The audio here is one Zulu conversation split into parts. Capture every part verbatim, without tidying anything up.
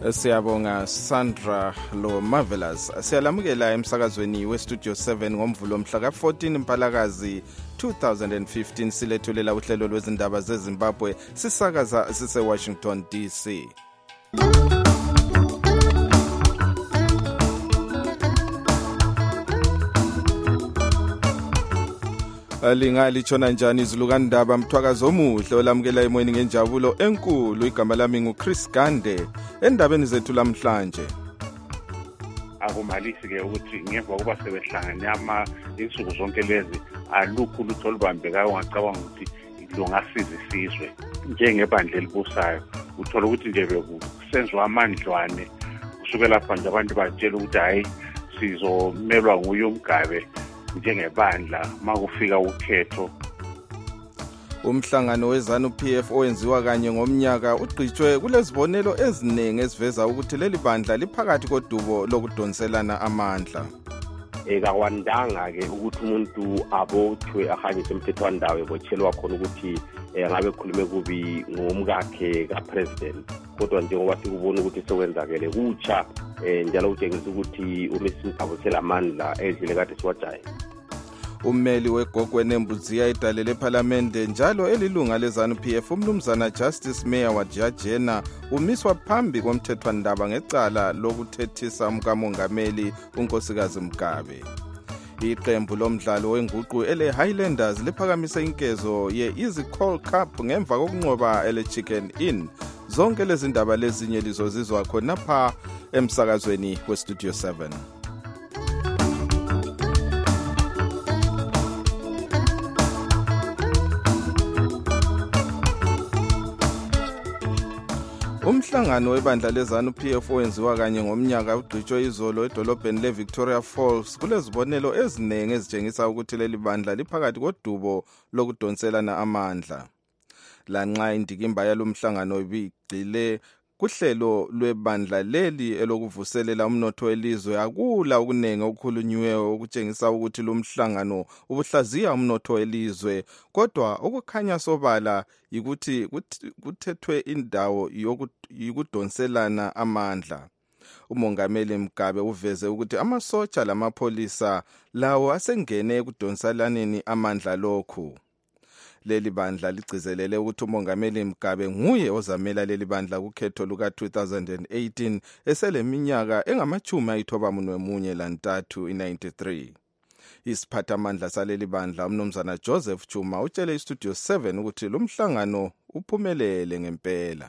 Siyabonga Sandra Lo Marvelous. Siyalamukela emsakazweni weStudio seven ngomvulo mhla ka fourteen Mpalakazi two thousand fifteen silethulela uhlelo lwezindaba zeZimbabwe sisakaza sise Washington D C. Alingali chona njani izilukandaba mthwakazo omuhle olamukela emoyeni ngenjabulo enkulu. Igama lami nguChris Gande. Endabeni zethu lamhlanje akumalisi ke ukuthi ngemva kuba sebehlangane ama insuku zonke lezi alukhu lutho olubambekayo ungacabanga ukuthi lungasiza isizwe njengebandla elibusayo. Uthola ukuthi nje bekusenzwa amandlwane kusukela lapha nje abantu batshela ukuthi hayi sizomelwa nguye uMgabe njengebandla makufika ukhetho. Umhlangano weZANU-P F owenziwa kanye ngomnyaka ugqitshwe kulezibonelo eziningi eziveza ukuthi leli bandla liphakathi kodubo lokudonselana amandla. Ekakwandanga ke ukuthi umuntu abothwe ahanyise umthethwandawo ebotshelwa khona ukuthi ngabe khulume kubi ngomkakhe kapresident, kodwa njengoba sikubona ukuthi sekwenzakele kutsha njalo utshengisa ukuthi uMisimthabo selamandla edlile kade siwajaye. Ummeli wegogwe nembudziya idale leParliamente njalo elilunga leZANU-P F umnumzana Justice Mayor waJajena umiswa phambi komthethwandaba ngecala lokuthethisa umkamongameli uNkosikazi Mgabe. Iqembu lomdlalo wenguqu ele Highlanders liphakamise inkezo ye Easy Call Cup ngemva kokunqoba ele Chicken Inn. Zonke lezi ndaba lezinye lizozizwa khona pha emsakazweni weStudio seven. Umhlangano webandla leZANU-P F owenziwa kanye ngomnyaka ugqitshwe izolo edolobheni leVictoria Falls kulezibonelo eziningi ezitshengisa ukuthi leli bandla liphakathi kodubo lokudonselana amandla. Lanxa indikimba yalomhlangano ibigxile kuhlelo lwebandla leli elokuvuselela umnotho welizwe akula okunenge okukhulunyiweyo okutshengisa ukuthi lo mhlangano ubuhlaziya umnotho welizwe, kodwa okukhanya sobala yikuthi kuthethwe indawo yokudonselana amandla. Umongameli Mgabe uveze ukuthi amasotsha lamapolisa lawo asengene ekudonselaneni amandla lokhu. Leli bandla ligcizelele ukuthi umongameli Mgabe nguye ozamela leli bandla kukhetho luka two thousand eighteen eseleminyaka engamachumi ayithobamunwe munye lantathu ninety-three. Isiphathamandla saleli bandla umnumzana Joseph Chuma utshele iStudio seven ukuthi lo mhlangano uphumelele ngempela.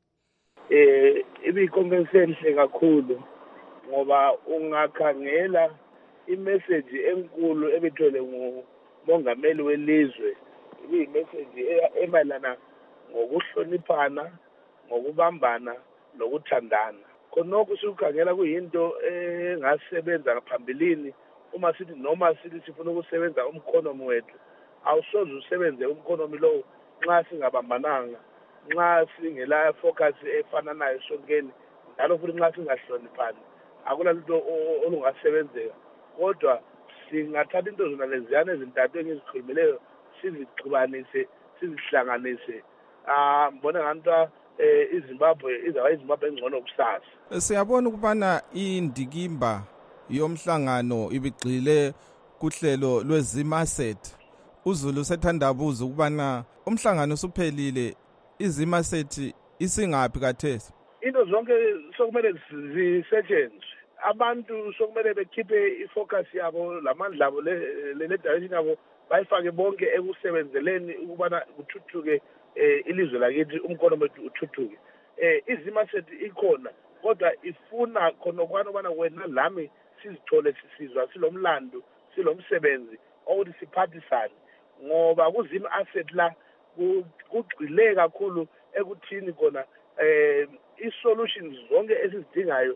Eh ibikonvensenhle kakhulu ngoba ungakhangela imessage enkulu ebithole ngumongameli welizwe. Iyi message emalana ngokuhloniphana, ngokubambana, nokuthandana. Khonokho sikukhangela kuyinto engasebenza ngaphambilini uma sithi noma sithi sifuna ukusebenza umkhonomi wethu. Awusoze usebenze umkhonomi lo nxa singabambananga, nxa singela focus efana nayo sonkeni, njalo futhi nxa singahloniphani. Akula lento olungasebenzeka. Kodwa singathatha into zona leziyana ezintathu engizikhulumileyo sizixubanise sizihlanganise ah mbona nganta iZimbabwe izaba iZimbabwe engcono kusasa. Siyabona ukubana indikimba yomhlangano ibigxile kuhlelo lweZimaset. uZulu sethandabuza ukubana umhlangano usuphelile, iZimaset isingapi kathesi? Into zonke sokumele zisetshenzwe, abantu sokumele bekhiphe ifocus yabo lamandla abo le le direction yabo bayifake bonke ekusebenzeleni ukubana kuthuthuke ilizwe lakithi umkhonomi wethu uthuthuke. Eh iZimaset ikhona kodwa ifuna khona ukubana ubana wena lami sizithole sisizwa silomlando silomsebenzi ukuthi siphathisane ngoba kuzima asset la kugcile kakhulu ekuthini khona eh isolutions zonke esizidingayo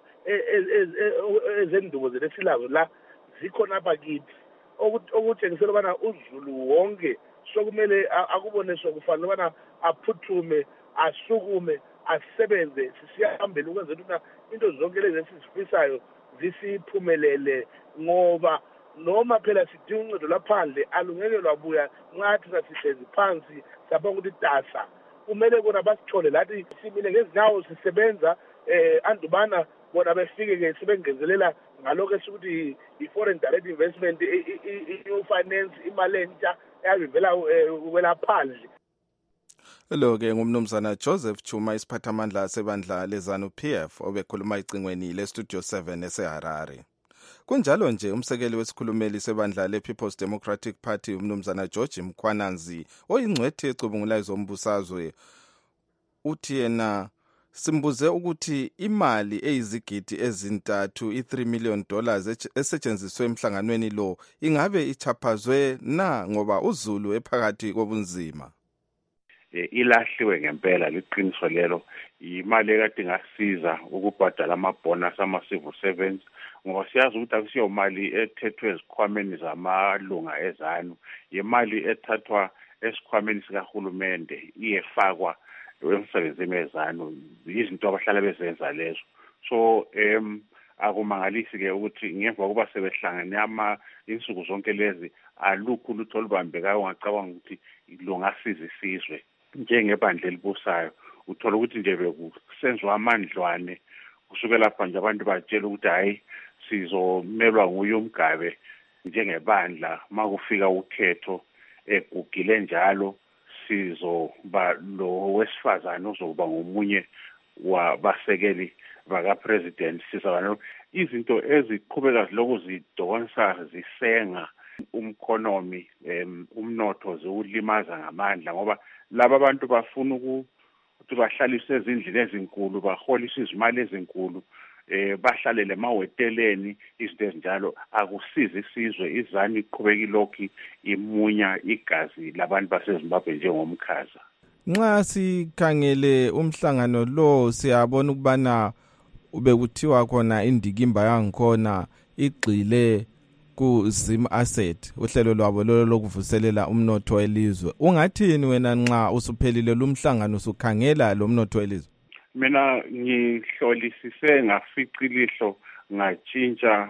ezendubo zelesilazo la zikhona bakithi. Okutshengisela ubana uZulu wonke sokumele akubone sokufanele ubana aphuthume asukume asebenze sisiyahambela ukwenzela ukuthi into zonke lezi esisifisayo zisiphumelele ngoba noma phela sidinga uncedo laphandle alungeke lwabuya ngathi sasihlezi phansi sabona ukuthi tasa kumele bona basithole lathi simile ngezinyawo sisebenza eh andubana bona befike ke sebengezelela ngalokho esukuthi i-foreign direct investment i-finance imali entsha eyavela kwela phandle. Lo-ke ngumnumzana Joseph Chuma, isiphathamandla sebandla lezanu P F, obekhuluma icingweni le-Studio seven eseHarare. Kunjalo nje umsekeli wesikhulumeli sebandla le-People's Democratic Party umnumzana George Mkhwananzi oyingcwethi ecubungula ezombusazwe uthi yena simbuze ukuthi imali eyizigidi ezintathu i-three million dollars esetshenziswe emhlanganweni lo ingabe ichaphazwe na ngoba uZulu ephakathi kobunzima. Ilahliwe ngempela liqiniso lelo, imali ekade ingasiza ukubhadala amabonus ama-civil servants ngoba siyazi ukuthi akusiyo mali ethethwe ezikhwameni zamalunga ezanu, imali ethathwa esikhwameni sikahulumende iyefakwa emsebenzini ezanu, izinto abahlala bezenza lezo. So em akumangalisi ke ukuthi ngemva kokuba sebehlangane ama insuku zonke lezi alukho lutho olubambekayo ongacabanga ukuthi lungasiza isizwe. Njengebandla elibusayo uthola ukuthi nje bekusenzwa amandlwane kusukela lapha nje abantu batshela ukuthi hayi sizomelwa nguye uMgabe njengebandla makufika ukhetho egugile njalo sizoba lo wesifazane ozoba ngomunye wabasekeli baka president. Sizabana izinto eziqhubeka lokho zidonsa zisenga umkhonomi umnotho zewulimaza ngamandla ngoba laba abantu bafuna ukuthi bahlaliswe ezindlini ezinkulu, baholise izimali ezinkulu, eh bahlalele emaweteleni, izinto ezinjalo akusiza isizwe. Izani iqhubeka ilokhi imunya igazi labantu baseZimbabwe njengomkhaza. Nxa sikhangele umhlangano lo siyabona ukubana ube kuthiwa khona indikimba yangikhona igxile ku Zim Asset, uhlelo lwabo lolo lokuvuselela umnotho welizwe. Ungathini wena nxa usuphelile lumhlangano usukhangela lo mnotho welizwe? Mina ngihlolisise ngaficilihlo ngatshintsha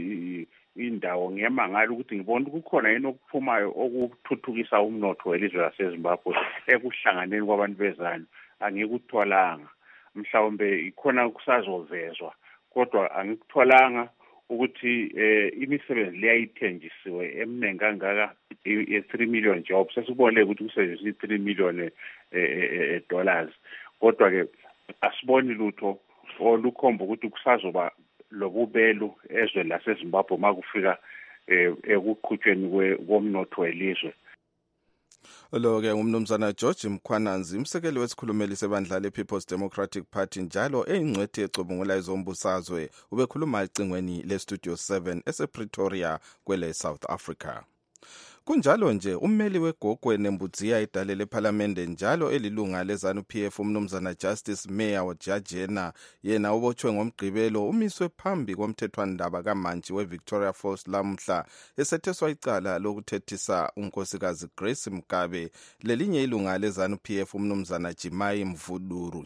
indawo ngiyamangala ukuthi ngibona kukhona yini okuphumayo okuthuthukisa umnotho welizwe laseZimbabwe ekuhlanganeni kwabantu bezana. Angikutholanga, mhlawumbe ikhona kusazovezwa kodwa angikutholanga ukuthi eh imisebenzi leyayithenjisiwe eminingi kangaka three million jobs sesibone ukuthi kusebenzisa three million eh dollars kodwa ke asiboni lutho olukhomba ukuthi kusazoba lobubelo ezwe laseZimbabwe makufika ekuqhutshweni komnotho welizwe. Lo-ke ngumnumzana George Mkhwananzi, umsekeli wesikhulumeli sebandla le-People's Democratic Party njalo eyingcwethi ecubungula ezombusazwe, ubekhuluma ecingweni le-Studio seven esePretoria kwele South Africa. Kunjalo nje ummeli weGogwe Nembudziya idale lePhalamende njalo elilunga lezanu P F umnumzana Justice Mayor Wojajena yena ubotshwe ngomgqibelo umiswe phambi komthethwandaba kaMantshi weVictoria Falls lamhla esetheswa icala lokuthethisa unkosikazi Grace Mgabe lelinye ilunga lezanu P F umnumzana Jimai Mvuduru.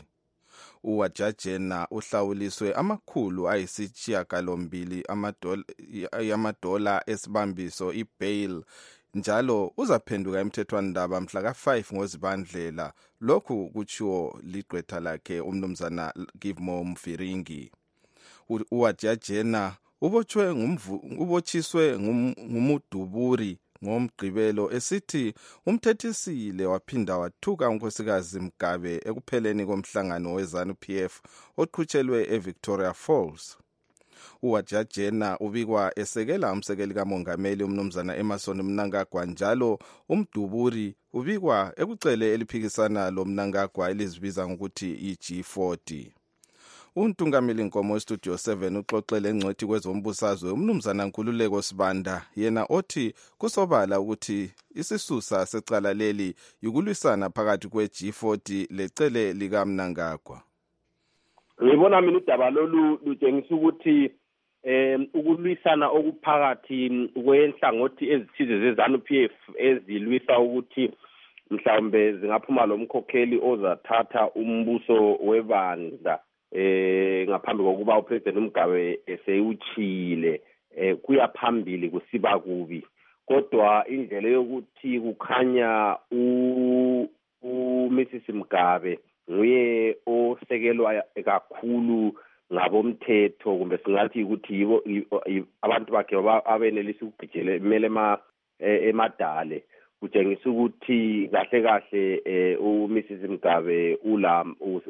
uWojajena uhlawuliswe amakhulu ayisishiyagalombili amadola amadola esibambiso ibail njalo uzaphenduka emthethwandaba mhla ka five ngoZibandlela. Lokhu kutshiwo ligqwetha lakhe umnumzana Givmo Mfiringi. uWojajena ubotshwe ngumvu ubotshiswe ngumuduburi ngomgqibelo esithi umthethisile waphinda wathuka unkosikazi Mgabe ekupheleni komhlangano wezanu P F oqhutshelwe eVictoria Falls. uWojajena ubikwa esekela umsekeli kamongameli umnumzana Emmerson Mnangagwa njalo umduburi ubikwa ekucele eliphikisana lomnangagwa elizibiza ngokuthi i-G forty. Untungameli Nkomo weStudio seven uxoxele engcwethi kwezombusazwe umnumzana Nkululeko Sibanda yena othi kusobala ukuthi isisusa secala leli yukulwisana phakathi kwe-G forty lecele lika Mnangagwa. Ngibona mina udaba lolu lutshengisa ukuthi eh ukulwisana okuphakathi kwenhlangothi ezithize zezanu P F ezilwisa ukuthi mhlawumbe zingaphuma lo mkhokheli ozathatha umbuso webandla eh ngaphambi kokuba uPresident Mugabe eseyuchile eh kuyaphambili kusiba kubi kodwa indlela yokuthi kukhanya u uMrs Mugabe nguye osekelwa kakhulu ngabomthetho kumbe singathi ukuthi yibo abantu bakhe abenelisa ukugijela kumele ema emadale kutshengisa ukuthi kahle kahle u Missus Mgabe ula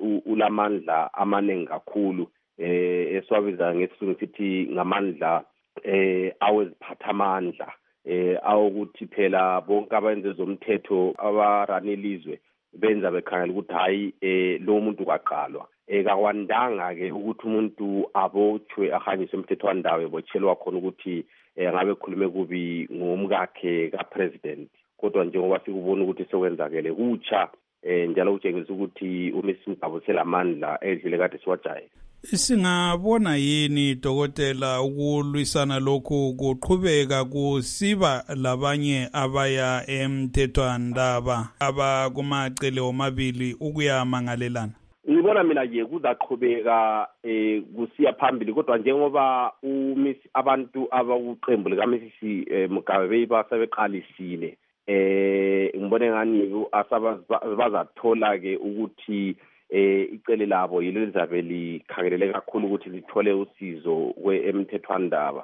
ulamandla amaningi kakhulu eh eswabiza ngesizungu sithi ngamandla eh aweziphathamandla eh awukuthi phela bonke abenze zomthetho abaranelizwe benza bekhangela ukuthi hayi eh lo muntu kwaqalwa ekakwandanga ke ukuthi umuntu abotshwe ahanyiswe emthethwandawo ebotshelwa khona ukuthi ngabe khulume kubi ngomkakhe kapresident kodwa njengoba sikubona ukuthi sokwenzakele kutsha njalo utshengisa ukuthi uMissus Mgabe selamandla edlule kade siwajayele. Singabona yini dokotela ukulwisana lokhu kuqhubeka kusiba labanye abaya emthethwandaba abakumacele omabili ukuyamangalelana? Ngibona mina nje kuzaqhubeka eh kusiya phambili kodwa njengoba uMiss abantu abakuqembu lika Missus Mgabe beyibasebeqalisile eh ngibone ngani asabazathola ke ukuthi eh icele labo yilo lizabe likhangelele kakhulu ukuthi lithole usizo kweemthethwandaba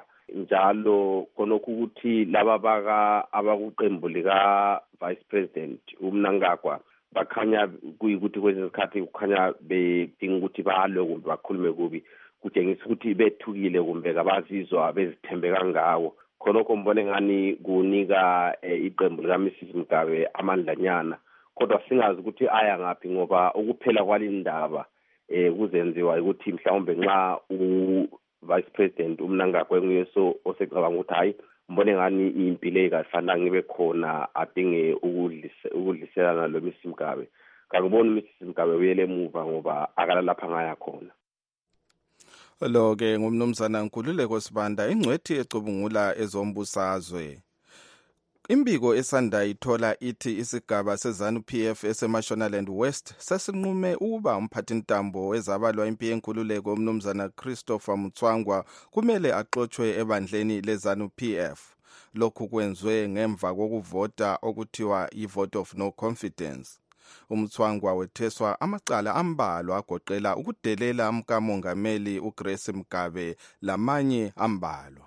njalo konokho ukuthi laba baka abakuqembu lika Vice President uMnangagwa bakhanya kuyikuthi kwezesikhathi kukhanya bedinga ukuthi balwe kumbe bakhulume kubi kutshengisa ukuthi bethukile kumbe kabazizwa bezithembe kangawo khonokho mbone ngani kunika iqembu lika Missus Mgabe amandlanyana kodwa singazi ukuthi aya ngaphi ngoba ukuphela kwalindaba eh kuzenziwa ukuthi mhlawumbe nxa u Vice President uMnangagwa nguyeso osecabanga ukuthi hayi mbone ngani impilo ekafanele ngibe khona adinge ukudliselana lo Missus Mgabe ngakubona uMissus Mgabe uyele emuva ngoba akala lapha ngaya khona. Lo ke ngumnumzana Nkululeko Sibanda ingcwethi ecubungula ezombusazwe. Imbiko esanda ithola ithi isigaba seZANU P F eseMashonaland West sesinqume ukuba umphathintambo wezabalwa impi yenkululeko umnumzana Christopher Mutswangwa kumele axoxwe ebandleni leZANU P F. Lokhu kwenzwe ngemva kokuvota okuthiwa i-vote of no confidence. Umutswangwa wetheswa amacala ambalwa agoqela ukudelela umkamongameli uGrace Mgabe lamanye ambalwa.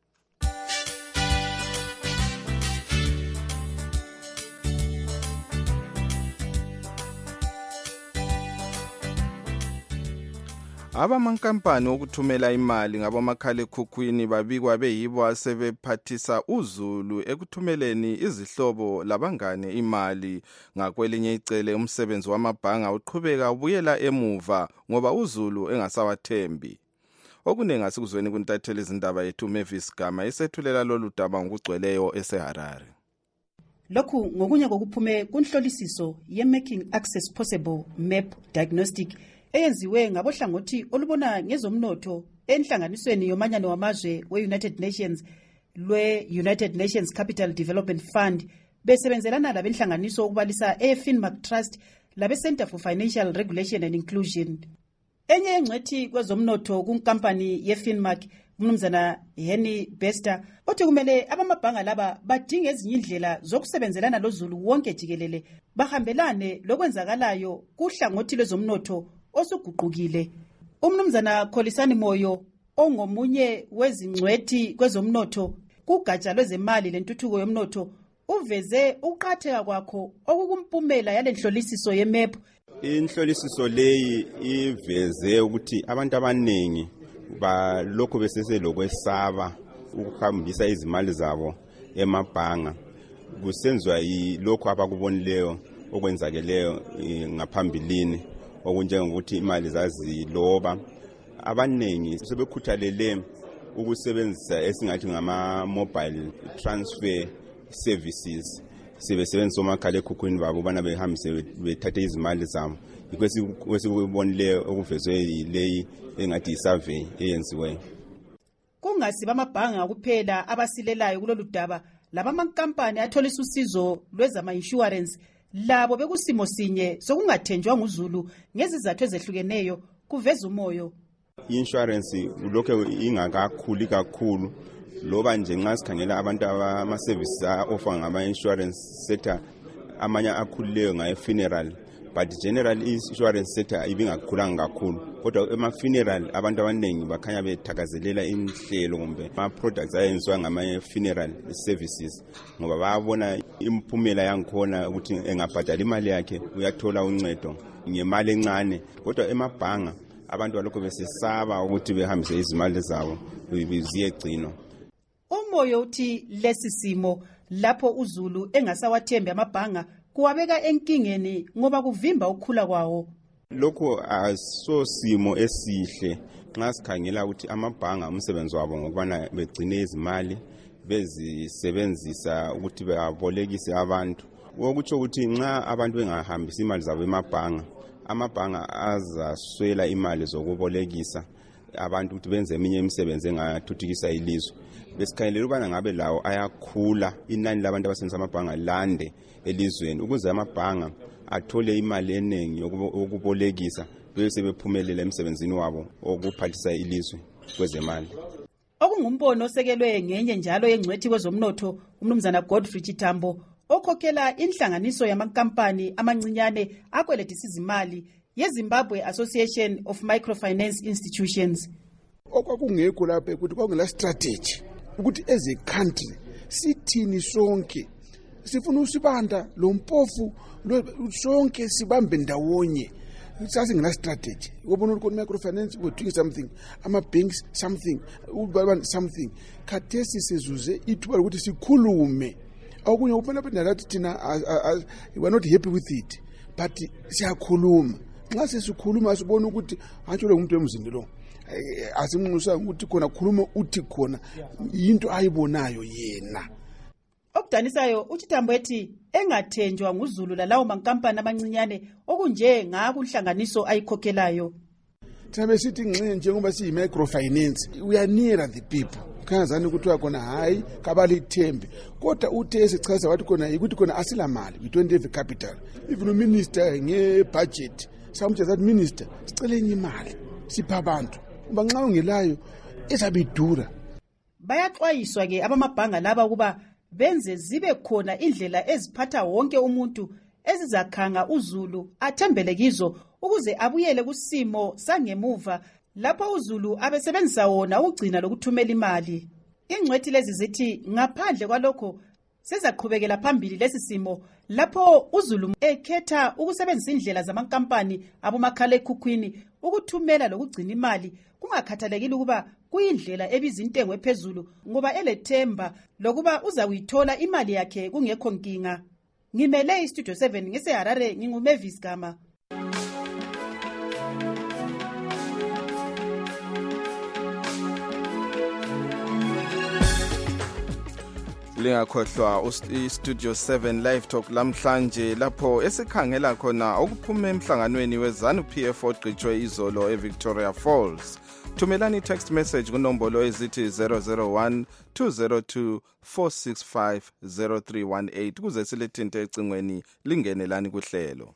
Abamankampani okuthumela imali ngabomakhalekhukhwini babikwa beyibo asebephathisa uzulu ekuthumeleni izihlobo labangane imali ngakwelinye icele umsebenzi wamabhanga uqhubeka ubuyela emuva ngoba uzulu engasawathembi. Okunengi asikuzweni kuntatheli izindaba yethu Mavis Gama isethulela lolu daba ngokugcweleyo eseHarare. Lokhu ngokunye kokuphume kunhlolisiso ye-Making Access Possible M A P Diagnostic eyenziwe ngabohlangothi olubona ngezomnotho enhlanganisweni yomanyano wamazwe we-United Nations lwe-United Nations Capital Development Fund besebenzelana labenhlanganiso ukubalisa e-Finmark Trust labe-Center for Financial Regulation and Inclusion. Enye engcwethi kwezomnotho kunkampani ye-Finmark umnumzana Henny Bester othi kumele abamabhanga laba badinge ezinye indlela zokusebenzelana lozulu wonke jikelele bahambelane lokwenzakalayo kuhlangothi lwezomnotho osuguqukile. Umnumzana Kholisani Moyo ongomunye wezingcwethi kwezomnotho kugatsha lwezemali lentuthuko yomnotho uveze uqhatheka kwakho okukumpumela yalenhlolisiso ye-M A P. Inhlolisiso leyi iveze ukuthi abantu abaningi balokho besese lokwesaba ukuhambisa izimali zabo emabhanga kusenzwa yilokho abakubonileyo okwenzakeleyo ngaphambilini okunjengokuthi imali zaziloba. Abaningi sebekhuthalele ukusebenzisa esingathi ngama mobile transfer services sebesebenzisa omakhalekhukhwini babo bana behambise bethathe izimali zabo. Ikwesikubonileyo okuvezwe yileyi engathi isurvey eyenziweyo. Kungasiba amabhanga kuphela abasilelayo kulolu daba labamankampani atholisa usizo lwezama insurance labo bekusimo sinye sokungathenjwa nguzulu ngezizathu ezehlukeneyo kuveza umoyo. Insurance lokho ingakakhuli kakhulu loba nje nxa sikhangela abantu abama services offer ngama insurance sector amanye akhulileyo ngaye funeral but general insurance sector ibingakhulanga kakhulu. Kodwa ema-funeral abantu abaningi bakhanya bethakazelela inhlelo kumbe ama-products ayenziwa ngama-funeral services ngoba bayabona imphumela yangikhona ukuthi engabhadala imali yakhe uyathola uncedo ngemali encane. Kodwa emabhanga abantu balokho besesaba ukuthi behambise izimali zabo ziyegcino. Umoyo uthi lesi simo lapho uZulu engasawathembi amabhanga kuwabeka enkingeni ngoba kuvimba ukukhula kwawo. Lokho aso simo esihle nxa sikhangela ukuthi amabhanga umsebenzi wabo ngokubana begcine izimali bezisebenzisa ukuthi babolekise abantu. Okutsho ukuthi nxa abantu bengahambisa imali zabo emabhanga, amabhanga azaswela imali zokubolekisa abantu ukuthi benze eminye imisebenzi engathuthukisa ilizwe. Besikhangelela ukubana ngabe lawo ayakhula, inani labantu abasebenzisa amabhanga lande elizweni ukuze amabhanga athole imali eningi yokubolekisa bese bephumelela emsebenzini wabo okuphathisa ilizwe kwezemali. Okungumbono osekelwe ngenye njalo yengcwethi kwezomnotho umnumzana Godfrey Chitambo okhokhela inhlanganiso yamankampani amancinyane akweletisa izimali yeZimbabwe Association of Microfinance Institutions. Okwakungekho lapha ukuthi kwakungela strategy ukuthi as a country sithini sonke sifuna usibanda lo mpofu sonke sibambe ndawonye. Sasingena strategy. Ubona ukuthi microfinance we doing something, ama banks something, ubalwa something. Khathesi sizuze ithuba ukuthi sikhulume. Okunye upena pena lathi thina we are not happy with it, but siyakhuluma. Nxa sesikhuluma sibona ukuthi antsho lo muntu emzini lo asimnxusa ukuthi khona khuluma uthi khona into ayibonayo yena. Okudanisayo uChitambo ethi engathenjwa nguZulu lalawo mankampani amancinyane okunje ngakunhlanganiso ayikhokhelayo. Thina besithi nxe njengoba siyi microfinance we are nearer the people. Khazani ukuthi khona hayi kabalithembe kodwa uthe esichaza wathi khona ukuthi khona asila mali, we don't have capital. Even minister nge budget samthe that minister sicela enye imali sipha abantu uba nxa ungelayo ezabidura. Bayaxwayiswa ke abamabhanga laba kuba benze zibe khona indlela eziphatha wonke umuntu ezizakhanga uZulu athembele kizo ukuze abuyele kusimo sangemuva lapho uZulu abesebenzisa wona ugcina lokuthumela imali. Ingcwethi lezi zithi ngaphandle kwalokho sizaqhubekela phambili lesi simo lapho uZulu ekhetha ukusebenzisa indlela zamankampani abomakhala ekhukhwini ukuthumela lokugcina imali kungakhathalekile ukuba kuyindlela ebiza intengo ephezulu ngoba elethemba lokuba uza kuyithola imali yakhe kungekho nkinga. Ngimele iStudio seven ngiseHarare nginguMavis Gama. Lingakhohlwa iStudio seven Live Talk lamhlanje lapho esikhangela khona okuphuma emhlanganweni weZANU P F ogqitshwe izolo eVictoria Falls. Thumelani text message kunombolo ezithi zero zero one two zero two four six five zero three one eight kuze silethinte ecingweni lingenelani kuhlelo.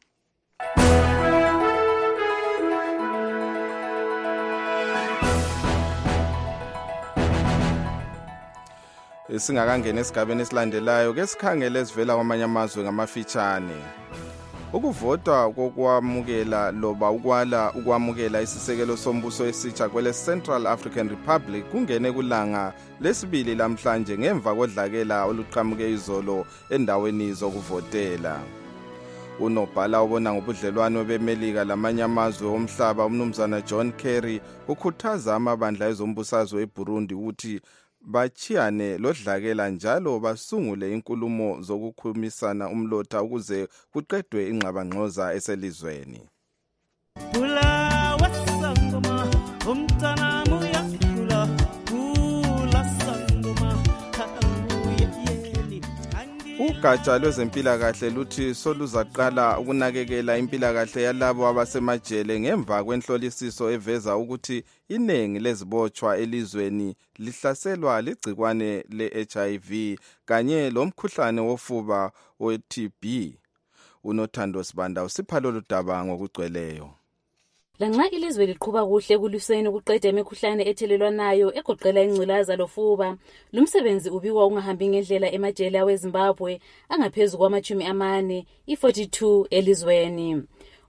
Singakangena esigabeni esilandelayo ke sikhangele esivela kwamanye amazwe ngamafitshane. Ukuvota kokwamukela loba ukwala ukwamukela isisekelo sombuso esitsha kwele Central African Republic kungene kulanga lesibili lamhlanje ngemva kodlakela oluqhamuke izolo endaweni zokuvotela. Unobhala obona ngobudlelwano beMelika lamanye amazwe omhlaba umnumzana John Kerry ukhuthaza amabandla ezombusazwe eBurundi ukuthi bachiyane lodlakela njalo basungule inkulumo zokukhumisana umlotha ukuze kuqedwe ingxabangxoza eselizweni. Ugatsha lwezempilakahle luthi soluzaqala ukunakekela impilakahle yalabo abasemajele ngemva kwenhlolisiso eveza ukuthi inengi lezibotshwa elizweni lihlaselwa ligcikwane le-H I V kanye lomkhuhlane wofuba we-T B. UNothando Sibanda usipha lolu daba ngokugcweleyo. Lanxa ilizwe liqhubha kuhle kuliseni ukuqeda imikhuhlane ethelelwanayo egoqela ingculaza lofuba, lumsebenzi ubikwa ungahambi ngendlela emajele aweZimbabwe angaphezulu kwamachumi amane i forty-two elizweni.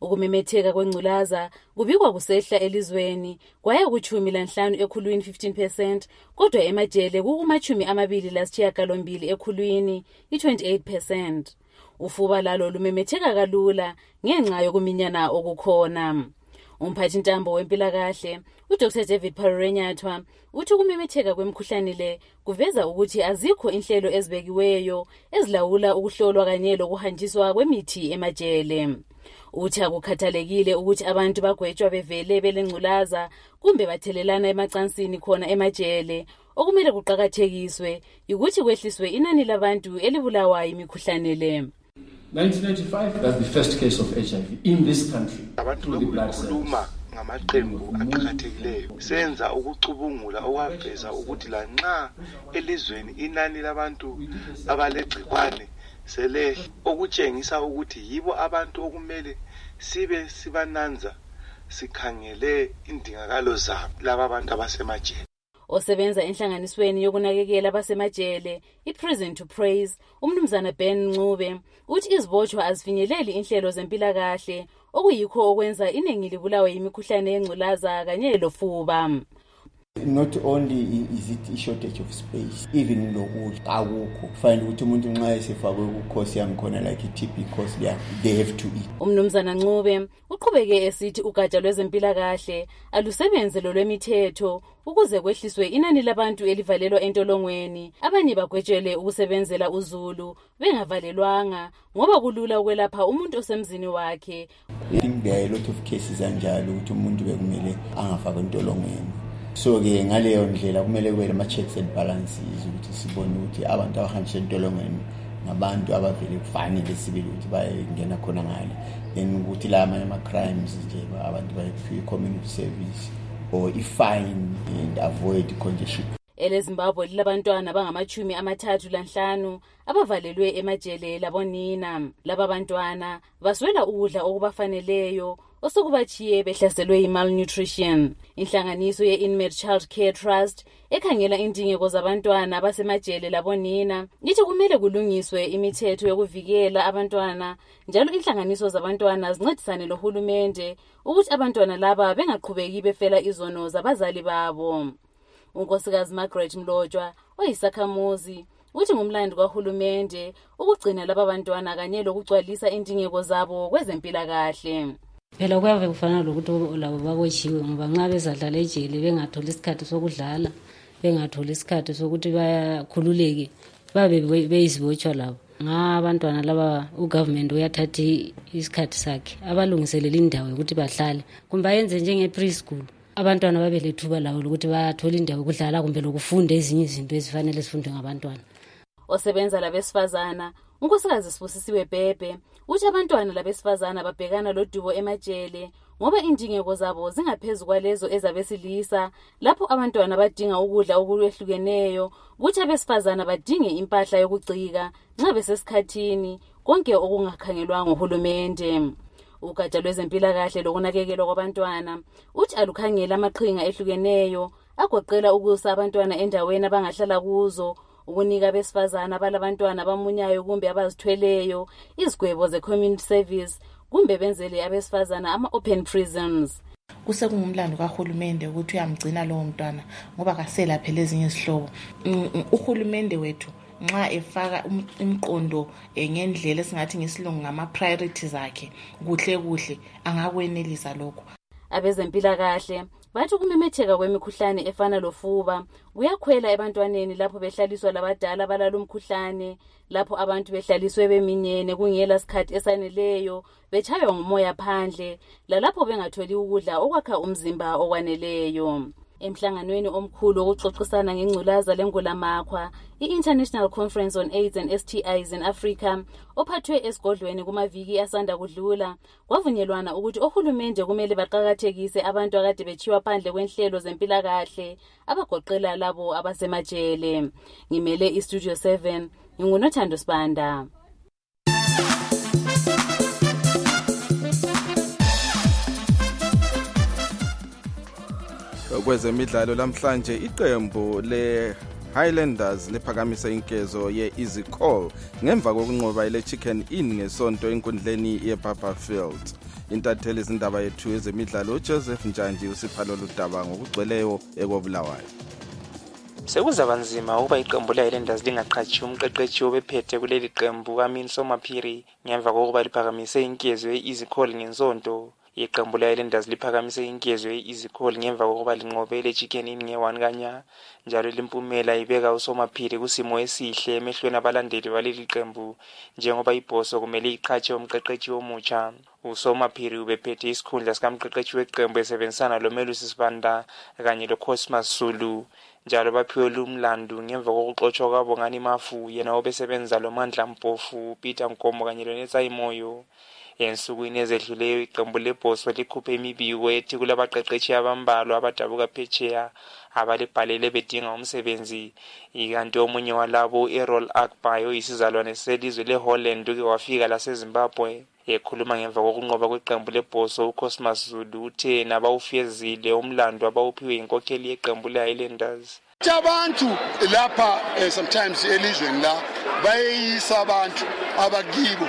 Ukumemetheka kwengculaza kubikwa kusehla elizweni kwaya kuchumi lanhlanu ekhulwini fifteen percent kodwa emajele kukumachumi amabili lasishiyagalombili ekhulwini i-twenty-eight percent. Ufuba lalo lumemetheka kalula ngenxa yokuminyana okukhona. Umphathi ntambo wempilakahle uDr David Parorenyathwa uthi ukumemetheka kwemikhuhlane le kuveza ukuthi azikho inhlelo ezibekiweyo ezilawula ukuhlolwa kanye lokuhanjiswa kwemithi emajele. Uthi akukhathalekile ukuthi abantu bagwetshwa bevele belengculaza kumbe bathelelana emacansini khona emajele. Okumele kuqakathekiswe ukuthi kwehliswe inani labantu elibulawa imikhuhlane le. nineteen ninety-five, that's the first case of H I V in this country. Abantu lokukhuluma ngamaqembu aqhakathekileyo senza ukucubungula okwaveza ukuthi la nxa elizweni inani labantu abalegcikwane sele okutshengisa ukuthi yibo abantu okumele sibe sibananza sikhangele indingakalo zabo laba abantu abasemajele. Osebenza enhlanganisweni yokunakekela abasemajele iPrison to Praise umnumzana Ben Ncube uthi izibotshwa azifinyeleli inhlelo zempilakahle okuyikho okwenza iningi libulawe imikhuhlane yengculaza kanye lofuba. Not only is it a shortage of space, even lokudla akukho. Find ukuthi umuntu nxa esefakwe ku-course yangikhona like i-T B course there, they have to eat. Umnumzana Ncube uqhubeke esithi ugatsha lwezempilakahle alusebenze lo lwemithetho ukuze kwehliswe inani labantu elivalelwa entolongweni abanye bagwetshele ukusebenzela uzulu bengavalelwanga ngoba kulula ukwelapha umuntu osemzini wakhe. I think there are a lot of cases anjalo ukuthi umuntu bekumele angafakwe entolongweni. So ke ngaleyo ndlela kumele kube ama checks and balances ukuthi sibone ukuthi abantu abahanjiswa entolongweni ngabantu abavele kufanele sibili ukuthi bayengena khona ngale then ukuthi la ama crimes nje abantu bayiphiwe community service or i-fine and avoid congestion. EleZimbabwe lilabantwana abangamachumi amathathu lanhlanu abavalelwe emajele labonina. Laba bantwana baswela ukudla okubafaneleyo osokubachiye behlaselwe i-malnutrition. Inhlanganiso ye-Inmate Child Care Trust ekhangela indingeko zabantwana abasemajele labonina ithi kumele kulungiswe imithetho yokuvikela abantwana njalo inhlanganiso zabantwana zincedisane lohulumende ukuthi abantwana laba bengaqhubeki befela izono zabazali babo. Unkosikazi Margaret Mlotshwa oyisakhamuzi uthi ngumlando kahulumende ukugcina laba bantwana kanye lokugcwalisa indingeko zabo kwezempilakahle. Phela kuyave kufanele lokuthi labo babotshiwe ngoba nxa bezadlala ejele bengatholi isikhathi sokudlala bengatholi isikhathi sokuthi bayakhululeke babe beyizibotshwa labo. Nga abantwana laba ugovernment uyathatha isikhathi sakhe abalungiselela indawo ukuthi bahlale kumbe ayenze njenge preschool abantwana babe lethuba lawo ukuthi bathola indawo yokudlala kumbe lokufunda ezinye izinto ezifanele sifundwe ngabantwana. Osebenza labesifazana unkosikazi Sibusisiwe Bhebhe uthi abantwana labesifazana babhekana lodubo emajele ngoba indingeko zabo zingaphezulu kwalezo ezabesilisa lapho abantwana badinga ukudla okulwehlukeneyo ukuthi abesifazana badinge impahla yokugcika nxa besesikhathini konke okungakhangelwa nguhulumende. Ugatsha lwezempilakahle lokunakekelwa kwabantwana uthi alukhangela amaqhinga ehlukeneyo agoqela ukusa abantwana endaweni abangahlala kuzo ukunika abesifazana balabantwana abamunyayo kumbe abazithweleyo izigwebo ze-community service kumbe benzele abesifazana ama-open prisons. Kusekungumlando kahulumende ukuthi uyamgcina lowo mntwana ngoba kasela phela ezinye izihlobo. Uhulumende wethu nxa efaka imqondo ngendlela esingathi ngesilungu ngama-priorities akhe kuhle kuhle angakwenelisa lokho. Abezempilakahle bathi ukumemetheka kwemikhuhlane efana lofuba kuyakhwela ebantwaneni lapho behlaliswa labadala balalo umkhuhlane lapho abantu behlaliswe beminyene kungela sikhathi esaneleyo betshaywa ngumoya phandle lalapho bengatholi ukudla okwakha umzimba okwaneleyo. Emhlanganweni omkhulu wokuxoxisana ngengculaza lengulamakhwa i-International Conference on AIDS and S T Is in Africa ophathwe esigodlweni kumaviki asanda kudlula kwavunyelwana ukuthi ohulumende kumele baqakathekise abantu akade bechiwa phandle kwenhlelo zempilakahle abagoqela labo abasemajele. Ngimele iStudio seven ngingunothando Sibanda. Kwezemidlalo lamhlanje iqembu le Highlanders liphakamisa inkezo ye-Easy Call ngemva kokunqoba ile Chicken Inn ngesonto enkundleni yeBarberfield. intatheli izindaba yethu ezemidlalo uJoseph Njanji usipha lolu daba ngokugcweleyo ekobulawayo. Sekuzaba nzima ukuba iqembu le-Highlanders lingaqhatshi umqeqeshi obephethe kuleli qembu Amin Somaphiri ngemva kokuba liphakamise inkezo ye-Easy Call ngensonto. Iqembu le-Highlanders liphakamise inkezo ye-Easy Call ngemva kokuba linqobe le-Chicken Inn nge-one kanya, njalo limpumela ibeka uSomaphiri kusimo esihle emehlweni abalandeli baleli qembu njengoba ibhoso kumele iqhatshe umqeqeshi omutsha. uSomaphiri ubephethe isikhundla sikamqeqeshi weqembu esebenzisana loMelusi Sibanda kanye loCosmas Zulu, njalo baphiwe lumlandu ngemva kokuxotshwa kwaBongani Mafu yena obesebenza loMandla Mpofu, Peter Nkomo kanye loNetsa Imoyo. Ensukwini ezedluleyo iqembu lebhoso likhuphe imibiko ethi kulabaqeqeshi abambalwa abadabuka phetsheya abalibhalele bedinga umsebenzi, ikanti omunye walabo Errol Akbayo isizalwane selizwe leHolland uke wafika laseZimbabwe. Ekhuluma ngemva kokunqoba kweqembu lebhoso uCosmas Zulu uthe nabawufezile umlando abawuphiwe inkokheli yeqembu le-Highlanders. Abantu lapha eh, sometimes elizweni la bayisa abantu abakibo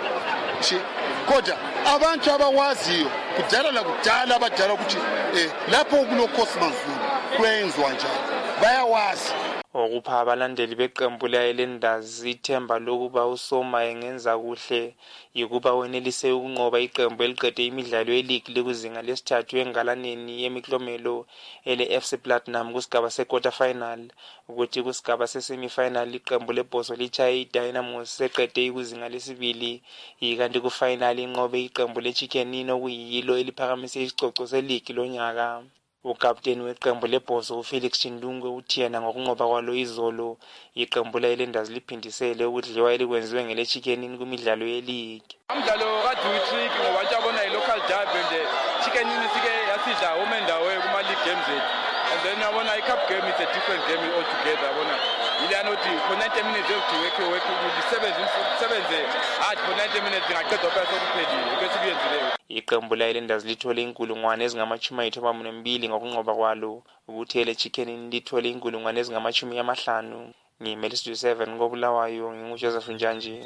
kodwa abantu abawaziyo kudala la kudala abadala ukuthi eh lapho kulo Cosmas Zulu kwenzwa njalo bayawazi. Okupha abalandeli beqembu le-Highlanders ithemba lokuba uSoma engenza kuhle yikuba wenelise ukunqoba iqembu eliqede imidlalo ye-league likuzinga lesithathu engalaneni yemiklomelo ele-F C Platinum kusigaba se-quarter final, ukuthi kusigaba se-semi-final iqembu lebhoso lichaye iDynamos seqede ikuzinga lesibili, ikanti ku-final inqobe iqembu le-Chicken Inn okuyilo eliphakamise isicoco se-league lonyaka. Ukapteni weqembu lebhoso uFelix Chindungwe uthi yena ngokunqoba kwalo izolo iqembu le-Highlanders liphindisele ukudliwa elikwenziwe ngele-Chicken Inn kumidlalo ye-league. Umdlalo kade-week ngoba ntshabona i-local derby nje Chicken Inn sike yasidla uma endawo kuma-league games ethu, and then yabona i-cup game is a different game altogether. Yabona ilana uthi for ninety minutes yokuthi wekhe wekhe lisebenze hard for ninety minutes ngaqeda phela sokuphelile kwesikuyenzileyo. Iqembu le-Highlanders lithole inkulungwane ezingamashumi ayithoba mbili ngokunqoba kwalo, ukuthi ele-Chicken Inn lithole inkulungwane ezingamashumi amahlanu. Ngimeliswe seven kobulawayo, nginguJoseph Njanji.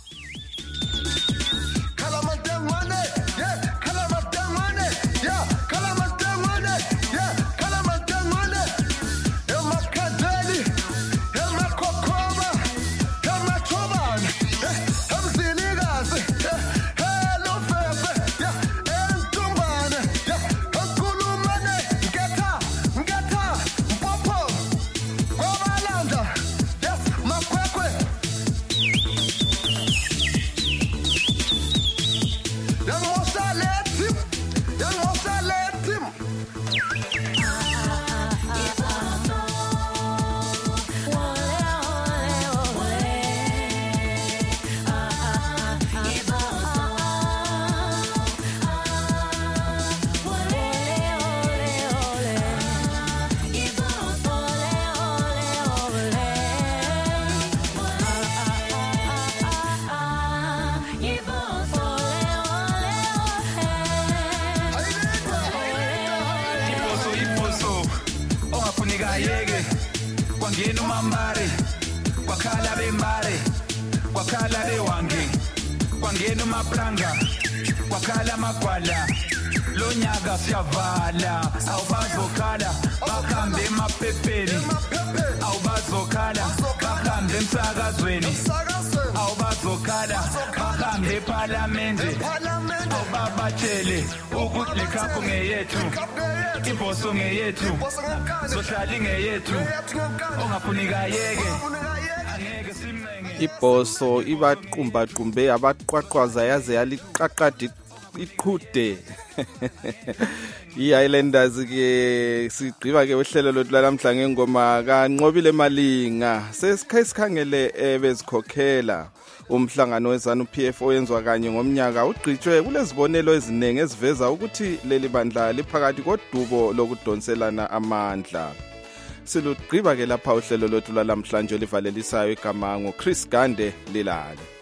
Kwangena umambare kwakhala bembare kwakhala bewange kwangena umaplanga kwakhala amagwala lonyaka siyavala awubazokhala bahambe emaphepheni awubazokhala bahambe emsakazweni awubazokhala bahambe eParliamente awubabatshele ukuthi lekhapu ngeyethu ibhoso ngeyethu sohlala ingeyethu ongafunika yeke angeke simenge. Ibhoso ibaqumba qumbe abaqwaqwaza yaze yaliqaqadi iqhude. I-Highlanders ke sigqiba ke uhlelo lothu lamhla ngengoma kaNqobile Malinga sesikhangele ebezikhokhela umhlangano wezanu P F oyenzwa kanye ngomnyaka ugqitshwe kulezibonelo ezinenge eziveza ukuthi leli bandla liphakathi kodubo lokudonselana amandla. Silugqiba ke lapha uhlelo lothu lamhlanje livalelisayo igama ngoChris Gande Lilale.